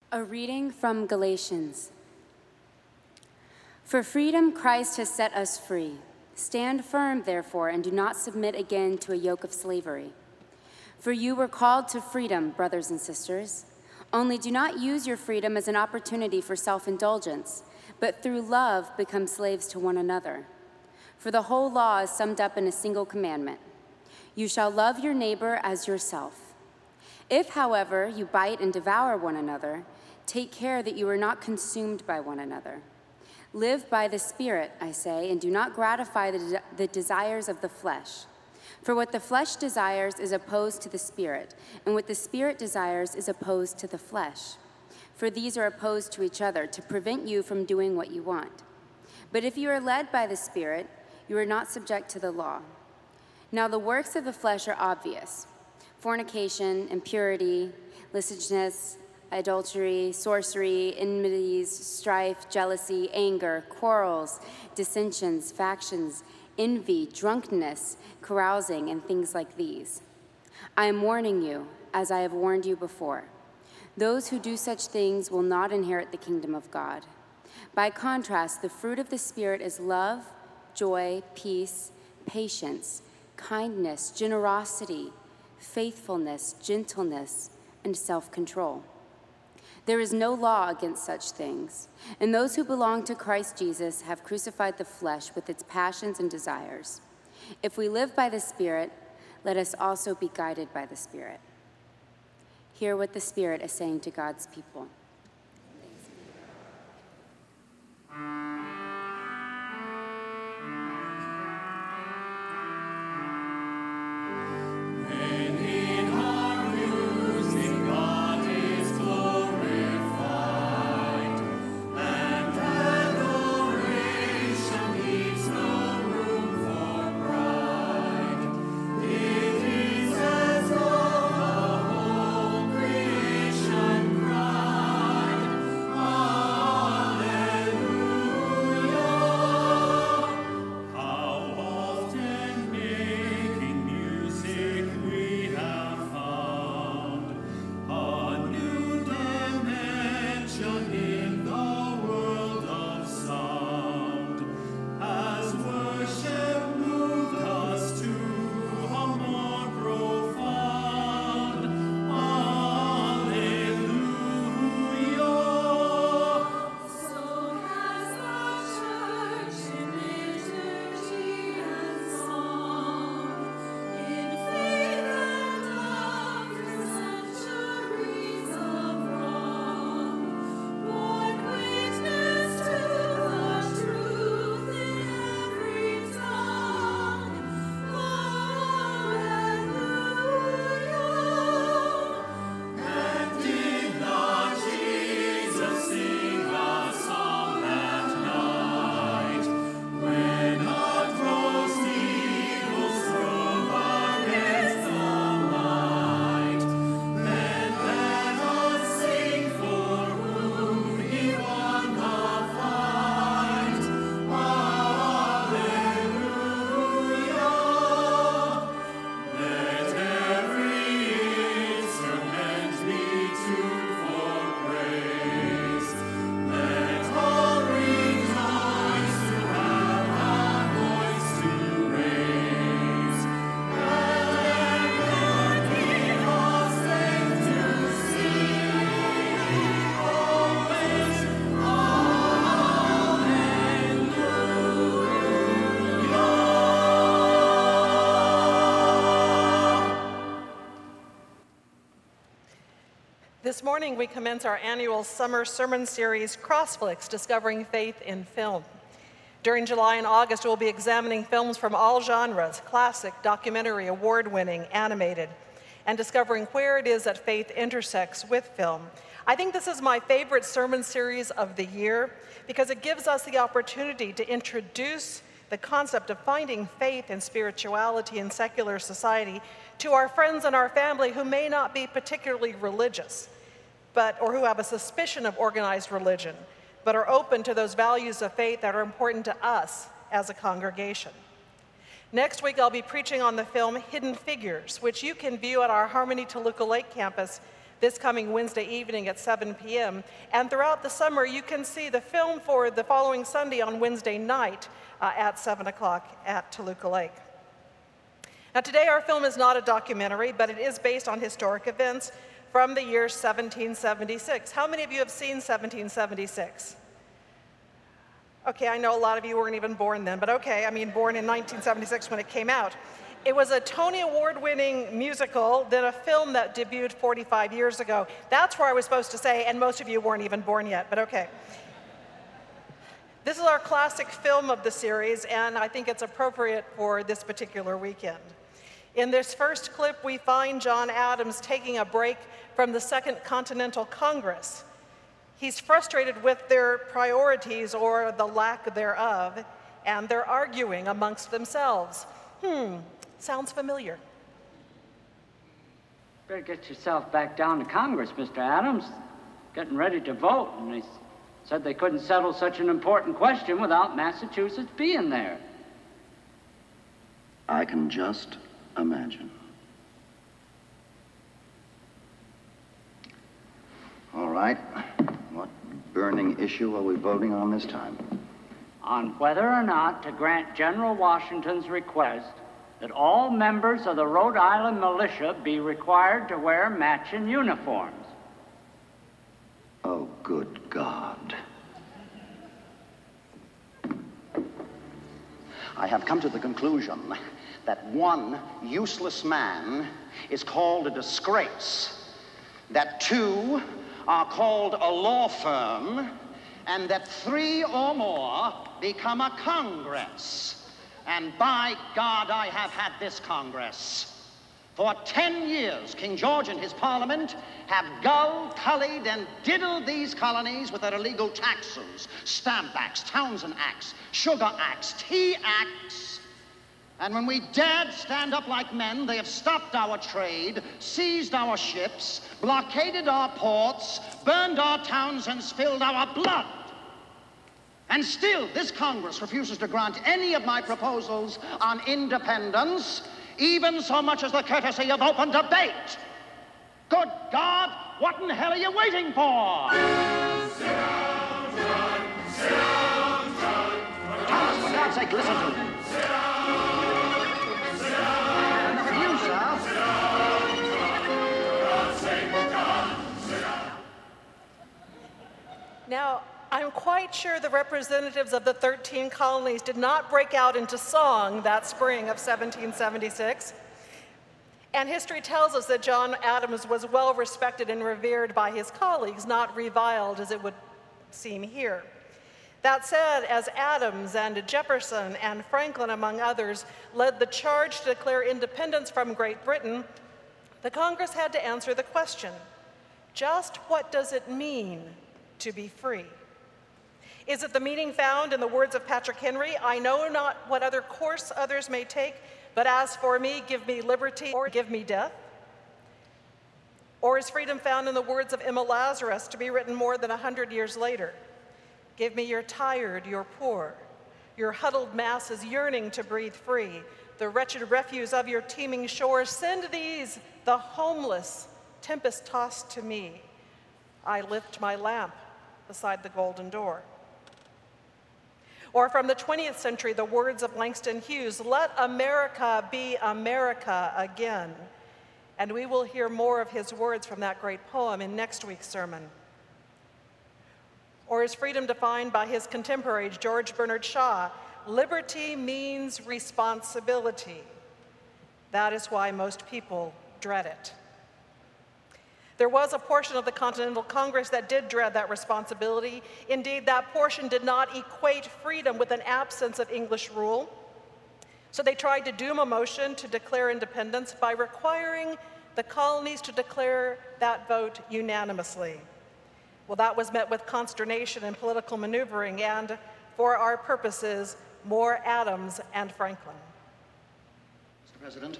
A reading from Galatians. For freedom Christ has set us free. Stand firm, therefore, and do not submit again to a yoke of slavery. For you were called to freedom, brothers and sisters. Only do not use your freedom as an opportunity for self-indulgence, but through love become slaves to one another. For the whole law is summed up in a single commandment. You shall love your neighbor as yourself. If, however, you bite and devour one another, take care that you are not consumed by one another. Live by the Spirit, I say, and do not gratify the desires of the flesh. For what the flesh desires is opposed to the Spirit, and what the Spirit desires is opposed to the flesh. For these are opposed to each other to prevent you from doing what you want. But if you are led by the Spirit, you are not subject to the law. Now the works of the flesh are obvious: fornication, impurity, licentiousness, adultery, sorcery, enmities, strife, jealousy, anger, quarrels, dissensions, factions, envy, drunkenness, carousing, and things like these. I am warning you, as I have warned you before. Those who do such things will not inherit the kingdom of God. By contrast, the fruit of the Spirit is love, joy, peace, patience, kindness, generosity, faithfulness, gentleness, and self-control. There is no law against such things, and those who belong to Christ Jesus have crucified the flesh with its passions and desires. If we live by the Spirit, let us also be guided by the Spirit. Hear what the Spirit is saying to God's people. This morning, we commence our annual summer sermon series, Crossflix, Discovering Faith in Film. During July and August, we'll be examining films from all genres, classic, documentary, award-winning, animated, and discovering where it is that faith intersects with film. I think this is my favorite sermon series of the year because it gives us the opportunity to introduce the concept of finding faith and spirituality in secular society to our friends and our family who may not be particularly religious, or who have a suspicion of organized religion, but are open to those values of faith that are important to us as a congregation. Next week, I'll be preaching on the film Hidden Figures, which you can view at our Harmony Toluca Lake campus this coming Wednesday evening at 7 p.m. And throughout the summer, you can see the film for the following Sunday on Wednesday night at 7 o'clock at Toluca Lake. Now today our film is not a documentary, but it is based on historic events from the year 1776. How many of you have seen 1776? Okay, I know a lot of you weren't even born then, but okay, I mean born in 1976 when it came out. It was a Tony Award-winning musical, then a film that debuted 45 years ago. That's where I was supposed to say, and most of you weren't even born yet, but okay. This is our classic film of the series, and I think it's appropriate for this particular weekend. In this first clip, we find John Adams taking a break from the Second Continental Congress. He's frustrated with their priorities or the lack thereof, and they're arguing amongst themselves. Sounds familiar. Better get yourself back down to Congress, Mr. Adams. Getting ready to vote, and they said they couldn't settle such an important question without Massachusetts being there. I can just imagine. All right. What burning issue are we voting on this time? On whether or not to grant General Washington's request that all members of the Rhode Island militia be required to wear matching uniforms. Oh, good God. I have come to the conclusion that one useless man is called a disgrace, that two are called a law firm, and that three or more become a Congress. And by God, I have had this Congress. For 10 years, King George and his Parliament have gull-cullied and diddled these colonies with their illegal taxes, Stamp Acts, Townshend Acts, Sugar Acts, Tea Acts. And when we dared stand up like men, they have stopped our trade, seized our ships, blockaded our ports, burned our towns, and spilled our blood. And still, this Congress refuses to grant any of my proposals on independence, even so much as the courtesy of open debate. Good God, what in the hell are you waiting for? Sit down, John. Sit down, John. Thomas, for God's sake, listen to me. Sit down. Sit down. Enough of you, sir. Sit down, John. For God's sake, John. Sit down. Now, I'm quite sure the representatives of the 13 colonies did not break out into song that spring of 1776. And history tells us that John Adams was well respected and revered by his colleagues, not reviled as it would seem here. That said, as Adams and Jefferson and Franklin, among others, led the charge to declare independence from Great Britain, the Congress had to answer the question, just what does it mean to be free? Is it the meaning found in the words of Patrick Henry, I know not what other course others may take, but as for me, give me liberty or give me death? Or is freedom found in the words of Emma Lazarus, to be written more than 100 years later? Give me your tired, your poor, your huddled masses yearning to breathe free, the wretched refuse of your teeming shores. Send these, the homeless, tempest-tossed to me. I lift my lamp beside the golden door. Or from the 20th century, the words of Langston Hughes, let America be America again. And we will hear more of his words from that great poem in next week's sermon. Or is freedom defined by his contemporary, George Bernard Shaw, liberty means responsibility. That is why most people dread it. There was a portion of the Continental Congress that did dread that responsibility. Indeed, that portion did not equate freedom with an absence of English rule. So they tried to doom a motion to declare independence by requiring the colonies to declare that vote unanimously. Well, that was met with consternation and political maneuvering, and for our purposes, more Adams and Franklin. Mr. President,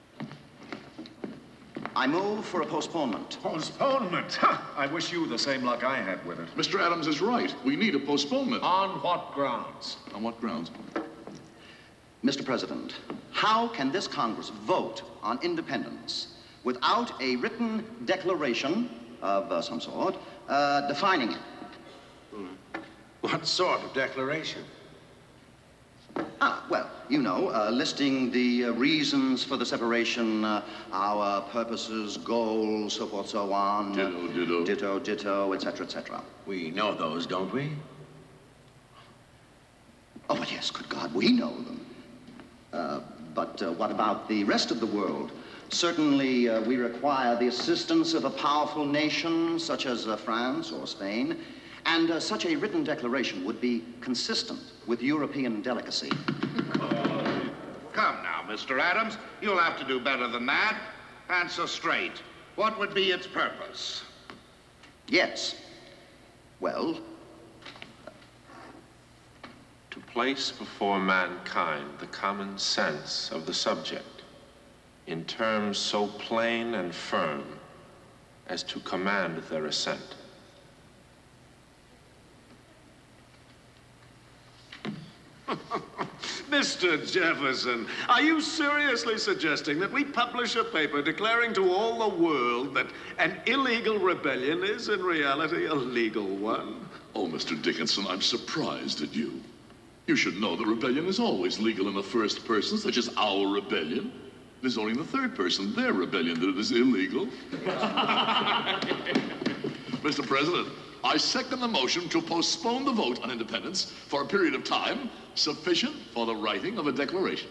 I move for a postponement. Postponement? I wish you the same luck I had with it. Mr. Adams is right. We need a postponement. On what grounds? On what grounds? Mr. President, how can this Congress vote on independence without a written declaration of some sort, defining it. What sort of declaration? Well, you know, listing the reasons for the separation, our purposes, goals, so forth, so on. Ditto, etc., etc. We know those, don't we? Oh, well, yes, good God, we know them. But what about the rest of the world? Certainly, we require the assistance of a powerful nation, such as France or Spain, and such a written declaration would be consistent with European delicacy. Come now, Mr. Adams. You'll have to do better than that. Answer straight. What would be its purpose? Yes. Well, to place before mankind the common sense of the subject in terms so plain and firm as to command their assent. Mr. Jefferson, are you seriously suggesting that we publish a paper declaring to all the world that an illegal rebellion is in reality a legal one? Oh, Mr. Dickinson, I'm surprised at you. You should know the rebellion is always legal in the first person, such as our rebellion. It is only in the third person, their rebellion, that it is illegal. Mr. President, I second the motion to postpone the vote on independence for a period of time sufficient for the writing of a declaration.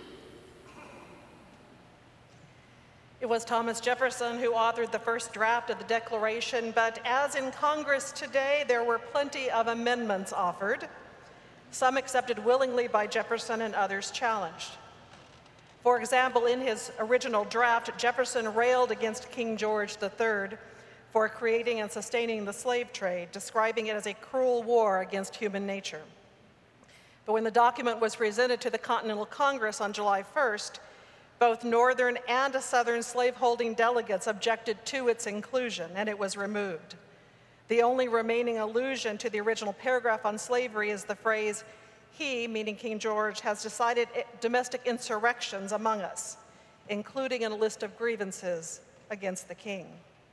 It was Thomas Jefferson who authored the first draft of the Declaration, but as in Congress today, there were plenty of amendments offered, some accepted willingly by Jefferson and others challenged. For example, in his original draft, Jefferson railed against King George III for creating and sustaining the slave trade, describing it as a cruel war against human nature. But when the document was presented to the Continental Congress on July 1st, both Northern and Southern slaveholding delegates objected to its inclusion, and it was removed. The only remaining allusion to the original paragraph on slavery is the phrase, "He," meaning King George, "has decided domestic insurrections among us, including a list of grievances against the king."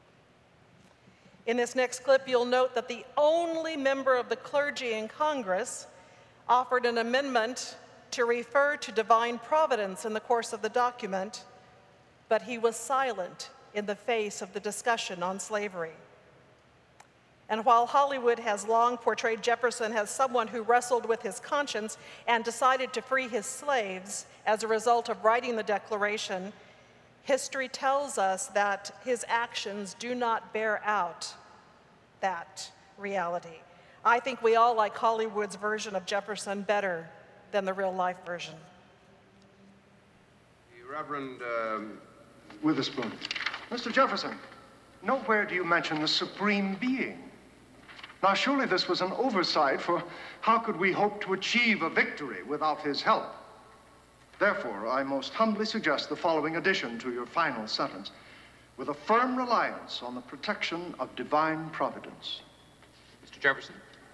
In this next clip, you'll note that the only member of the clergy in Congress offered an amendment to refer to divine providence in the course of the document, but he was silent in the face of the discussion on slavery. And while Hollywood has long portrayed Jefferson as someone who wrestled with his conscience and decided to free his slaves as a result of writing the Declaration, history tells us that his actions do not bear out that reality. I think we all like Hollywood's version of Jefferson better than the real-life version. Reverend Witherspoon. Mr. Jefferson, nowhere do you mention the Supreme Being. Now, surely this was an oversight, for how could we hope to achieve a victory without his help? Therefore, I most humbly suggest the following addition to your final sentence, with a firm reliance on the protection of divine providence. Mr. Jefferson?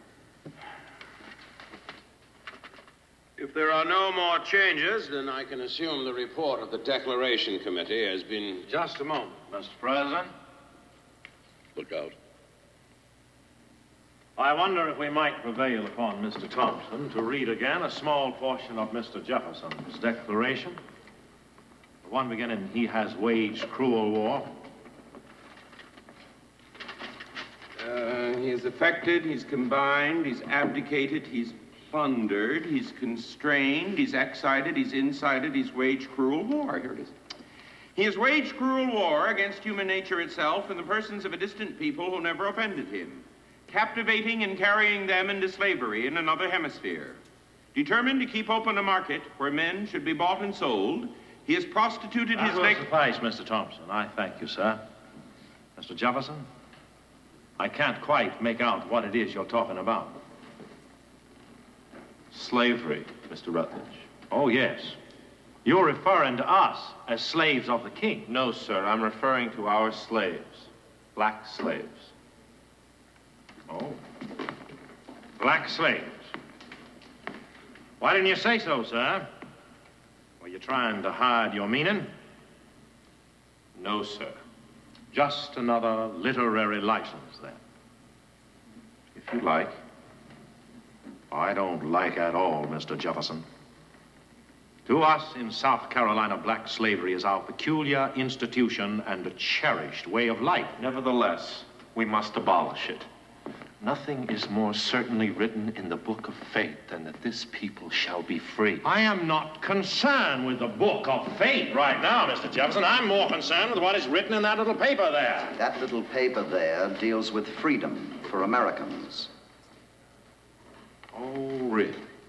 If there are no more changes, then I can assume the report of the Declaration Committee has been... Just a moment, Mr. President. Look out. I wonder if we might prevail upon Mr. Thompson to read again a small portion of Mr. Jefferson's declaration. The one beginning, "He has waged cruel war." He has affected, he's combined, he's abdicated, he's plundered, he's constrained, he's excited, he's incited, he's waged cruel war. Here it is. He has waged cruel war against human nature itself in the persons of a distant people who never offended him, captivating and carrying them into slavery in another hemisphere. Determined to keep open a market where men should be bought and sold, he has prostituted his... That will suffice, Mr. Thompson. I thank you, sir. Mr. Jefferson, I can't quite make out what it is you're talking about. Slavery, Mr. Rutledge. Oh, yes. You're referring to us as slaves of the king. No, sir. I'm referring to our slaves. Black slaves. Oh. Black slaves. Why didn't you say so, sir? Were you trying to hide your meaning? No, sir. Just another literary license, then. If you like. I don't like at all, Mr. Jefferson. To us in South Carolina, black slavery is our peculiar institution and a cherished way of life. Nevertheless, we must abolish it. Nothing is more certainly written in the book of fate than that this people shall be free. I am not concerned with the book of fate right now, Mr. Jefferson. I'm more concerned with what is written in that little paper there. That little paper there deals with freedom for Americans. Oh, really?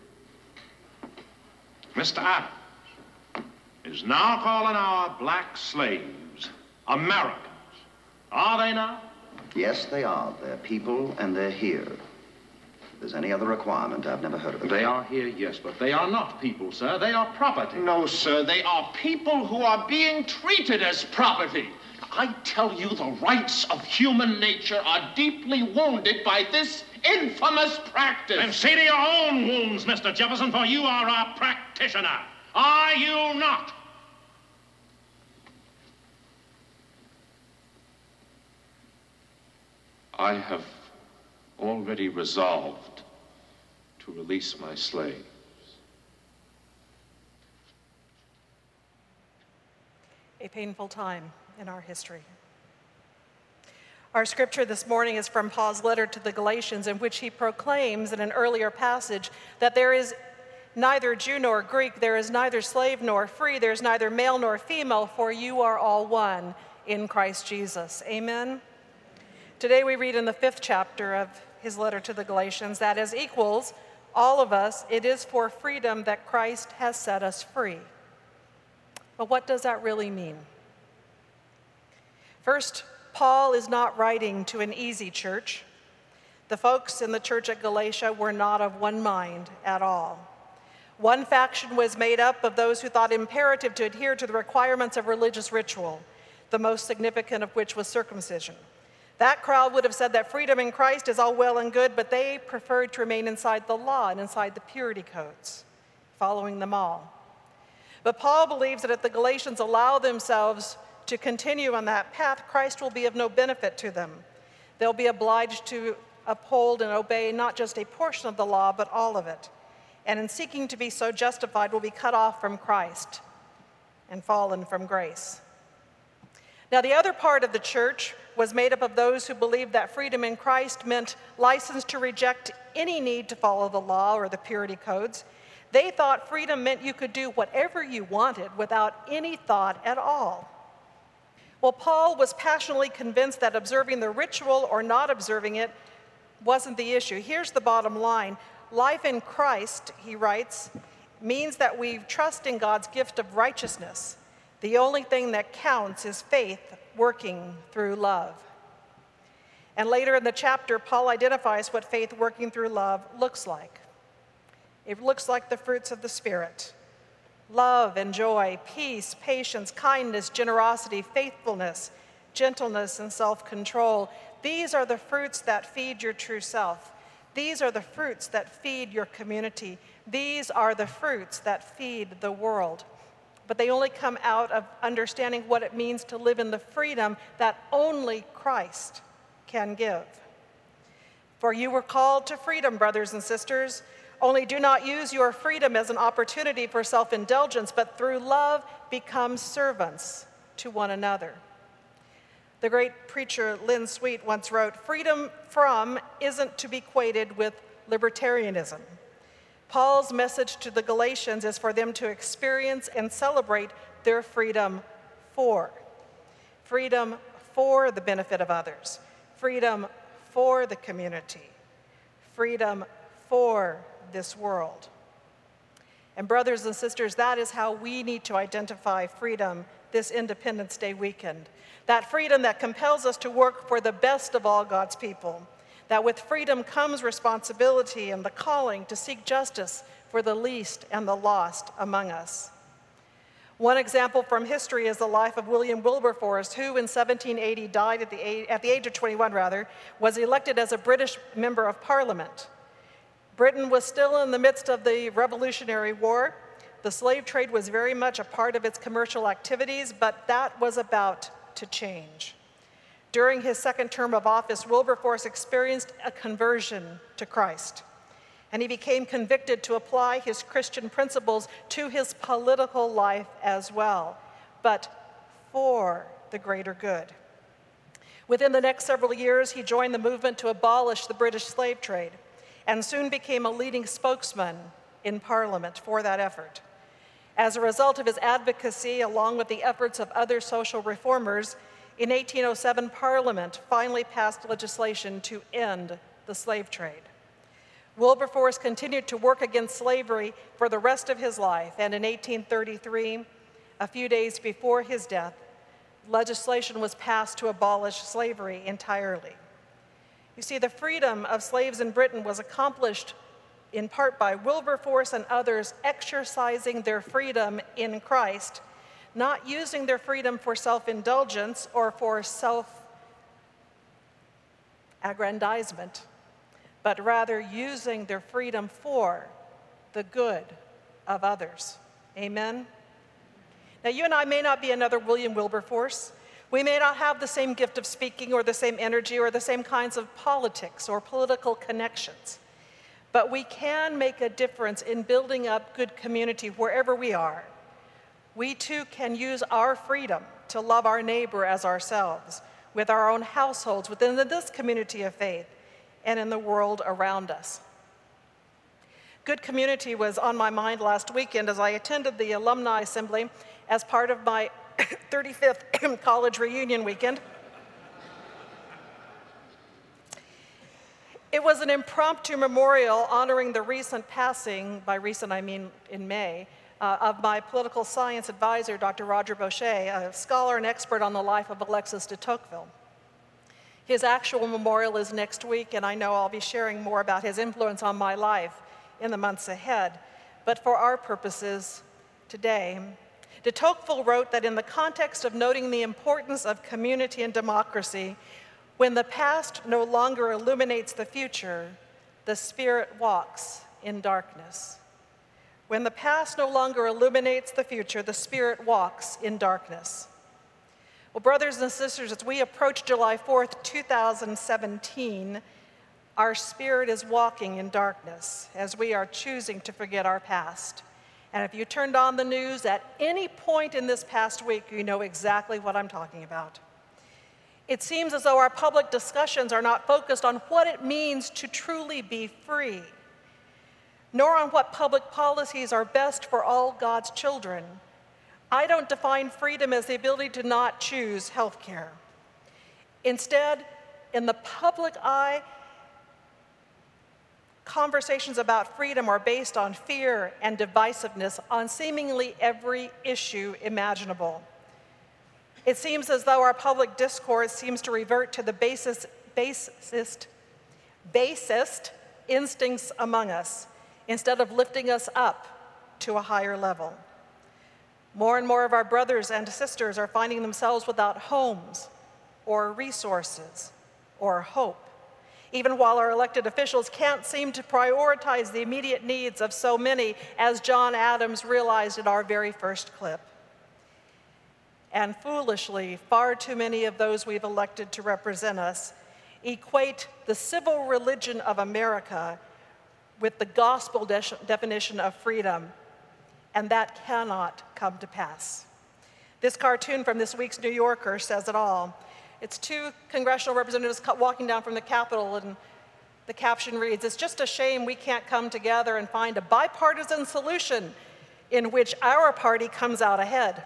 Mr. Adams is now calling our black slaves Americans. Are they not? Yes, they are. They're people, and they're here. If there's any other requirement, I've never heard of it. They are here, yes, but they are not people, sir. They are property. No, sir, they are people who are being treated as property. I tell you, the rights of human nature are deeply wounded by this infamous practice. Then see to your own wounds, Mr. Jefferson, for you are a practitioner. Are you not? I have already resolved to release my slaves. A painful time in our history. Our scripture this morning is from Paul's letter to the Galatians, in which he proclaims in an earlier passage that there is neither Jew nor Greek, there is neither slave nor free, there is neither male nor female, for you are all one in Christ Jesus. Amen? Today we read in the 5th chapter of his letter to the Galatians that as equals, all of us, it is for freedom that Christ has set us free. But what does that really mean? First, Paul is not writing to an easy church. The folks in the church at Galatia were not of one mind at all. One faction was made up of those who thought it imperative to adhere to the requirements of religious ritual, the most significant of which was circumcision. That crowd would have said that freedom in Christ is all well and good, but they preferred to remain inside the law and inside the purity codes, following them all. But Paul believes that if the Galatians allow themselves to continue on that path, Christ will be of no benefit to them. They'll be obliged to uphold and obey not just a portion of the law, but all of it. And in seeking to be so justified, will be cut off from Christ and fallen from grace. Now, the other part of the church was made up of those who believed that freedom in Christ meant license to reject any need to follow the law or the purity codes. They thought freedom meant you could do whatever you wanted without any thought at all. Well, Paul was passionately convinced that observing the ritual or not observing it wasn't the issue. Here's the bottom line. Life in Christ, he writes, means that we trust in God's gift of righteousness. The only thing that counts is faith working through love. And later in the chapter, Paul identifies what faith working through love looks like. It looks like the fruits of the Spirit: love and joy, peace, patience, kindness, generosity, faithfulness, gentleness, and self-control. These are the fruits that feed your true self. These are the fruits that feed your community. These are the fruits that feed the world. But they only come out of understanding what it means to live in the freedom that only Christ can give. For you were called to freedom, brothers and sisters. Only do not use your freedom as an opportunity for self-indulgence, but through love become servants to one another. The great preacher Lynn Sweet once wrote, "Freedom from isn't to be equated with libertarianism." Paul's message to the Galatians is for them to experience and celebrate their freedom for. Freedom for the benefit of others. Freedom for the community. Freedom for this world. And brothers and sisters, that is how we need to identify freedom this Independence Day weekend. That freedom that compels us to work for the best of all God's people. That with freedom comes responsibility and the calling to seek justice for the least and the lost among us. One example from history is the life of William Wilberforce, who in 1780 died at the age of 21, was elected as a British member of Parliament. Britain was still in the midst of the Revolutionary War. The slave trade was very much a part of its commercial activities, but that was about to change. During his second term of office, Wilberforce experienced a conversion to Christ, and he became convicted to apply his Christian principles to his political life as well, but for the greater good. Within the next several years, he joined the movement to abolish the British slave trade and soon became a leading spokesman in Parliament for that effort. As a result of his advocacy, along with the efforts of other social reformers, in 1807, Parliament finally passed legislation to end the slave trade. Wilberforce continued to work against slavery for the rest of his life, and in 1833, a few days before his death, legislation was passed to abolish slavery entirely. You see, the freedom of slaves in Britain was accomplished in part by Wilberforce and others exercising their freedom in Christ, not using their freedom for self-indulgence or for self-aggrandizement, but rather using their freedom for the good of others. Amen? Now, you and I may not be another William Wilberforce. We may not have the same gift of speaking or the same energy or the same kinds of politics or political connections. But we can make a difference in building up good community wherever we are. We too can use our freedom to love our neighbor as ourselves, with our own households, within this community of faith, and in the world around us. Good community was on my mind last weekend as I attended the alumni assembly as part of my 35th college reunion weekend. It was an impromptu memorial honoring the recent passing, by recent I mean in May, of my political science advisor, Dr. Roger Boucher, a scholar and expert on the life of Alexis de Tocqueville. His actual memorial is next week, and I know I'll be sharing more about his influence on my life in the months ahead. But for our purposes today, de Tocqueville wrote that in the context of noting the importance of community and democracy, when the past no longer illuminates the future, the spirit walks in darkness. When the past no longer illuminates the future, the spirit walks in darkness. Well, brothers and sisters, as we approach July 4th, 2017, our spirit is walking in darkness as we are choosing to forget our past. And if you turned on the news at any point in this past week, you know exactly what I'm talking about. It seems as though our public discussions are not focused on what it means to truly be free, nor on what public policies are best for all God's children. I don't define freedom as the ability to not choose health care. Instead, in the public eye, conversations about freedom are based on fear and divisiveness on seemingly every issue imaginable. It seems as though our public discourse seems to revert to the basest instincts among us, instead of lifting us up to a higher level. More and more of our brothers and sisters are finding themselves without homes or resources or hope, even while our elected officials can't seem to prioritize the immediate needs of so many, as John Adams realized in our very first clip. And foolishly, far too many of those we've elected to represent us equate the civil religion of America with the gospel definition of freedom, and that cannot come to pass. This cartoon from this week's New Yorker says it all. It's two congressional representatives walking down from the Capitol, and the caption reads, "It's just a shame we can't come together and find a bipartisan solution in which our party comes out ahead."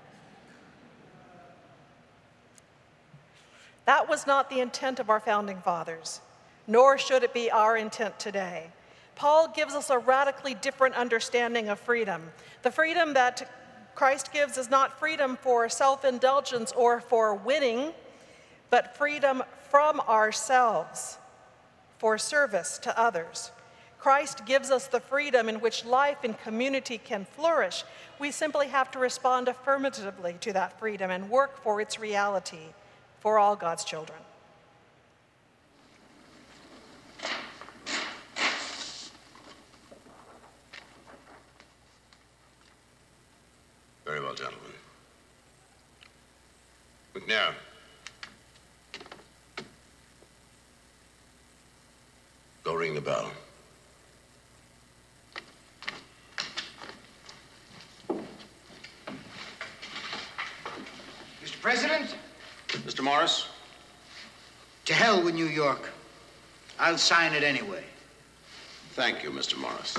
That was not the intent of our founding fathers, nor should it be our intent today. Paul gives us a radically different understanding of freedom. The freedom that Christ gives is not freedom for self-indulgence or for winning, but freedom from ourselves for service to others. Christ gives us the freedom in which life and community can flourish. We simply have to respond affirmatively to that freedom and work for its reality for all God's children. Very well, gentlemen. McNair, ring the bell. Mr. President? Mr. Morris? To hell with New York. I'll sign it anyway. Thank you, Mr. Morris.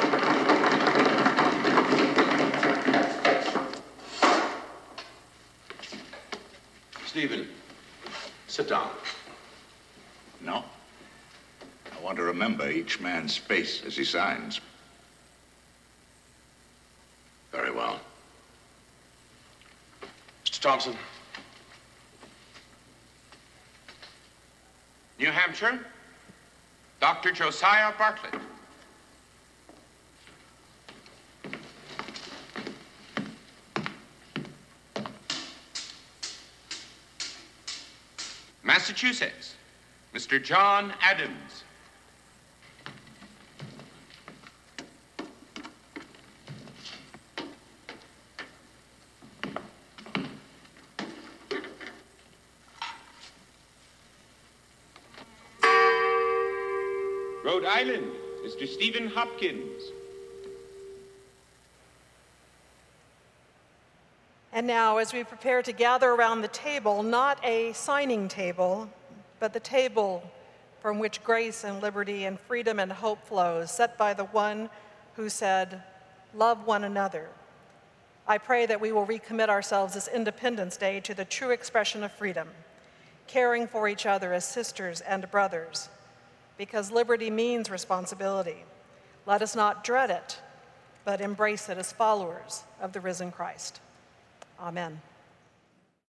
Stephen, sit down. No. I want to remember each man's face as he signs. Very well. Mr. Thompson. New Hampshire, Dr. Josiah Bartlett. Massachusetts, Mr. John Adams. Rhode Island, Mr. Stephen Hopkins. And now, as we prepare to gather around the table, not a signing table, but the table from which grace and liberty and freedom and hope flows, set by the one who said, "Love one another." I pray that we will recommit ourselves this Independence Day to the true expression of freedom, caring for each other as sisters and brothers, because liberty means responsibility. Let us not dread it, but embrace it as followers of the risen Christ. Amen.